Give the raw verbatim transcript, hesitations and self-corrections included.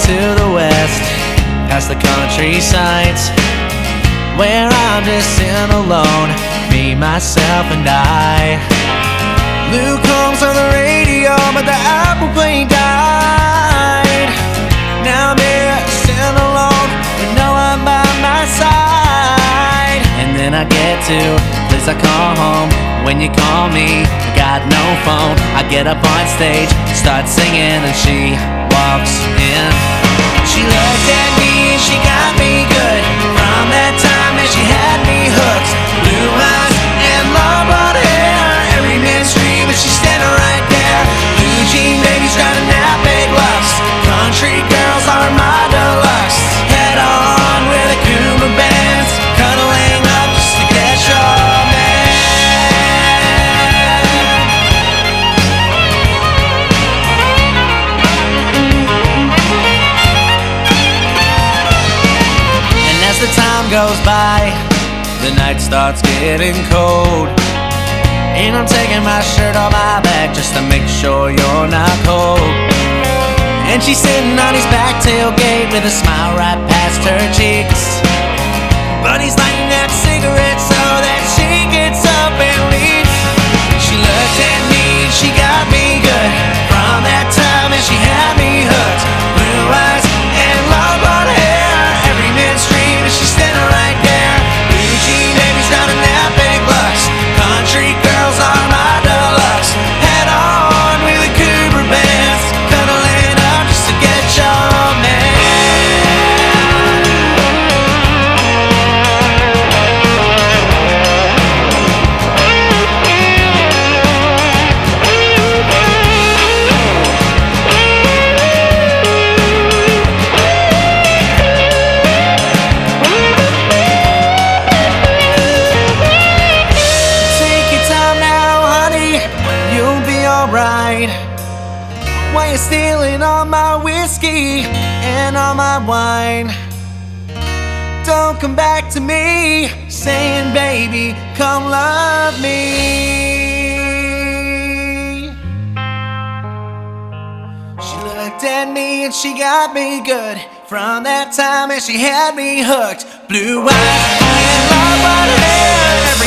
to the west, past the countryside, where I'm just sitting alone, me, myself, and I. Luke Combs on the radio, but the Apple plane died. Now I'm here sitting alone with no one by my side. And then I get to place I call home. When you call me, I got no phone. I get up on stage, start singing, and she walks in. She looked at me and she got me good. From that time that she had me hooked. Blue eyes and long blonde hair, every man's dream, but she's standing right there. Blue jean babies driving that big Lux. Country girls are my deluxe. Head on with a Cooper bands, cuddling up just to get your man. And as the time goes by, the night starts getting cold, and I'm taking my shirt off my back just to make sure you're not cold. And she's sitting on his back tailgate with a smile right past her cheeks, but he's lighting that cigarette so that she gets up and leaves. She looked at me and she got me good. From that time that she had me hooked. Blue eyes and long blonde hair, every man's dream, and she's standing right there. Blue jean babies driving that big Lux. Country girls are my deluxe. Head on with the Cooper bands, cuddling up just to get your man. Take your time now, honey, you'll be alright. Why you stealing all my whiskey and all my wine? Don't come back to me saying, baby, come love me. She looked at me and she got me good. From that time that she had me hooked. Blue eyes and long blonde hair, every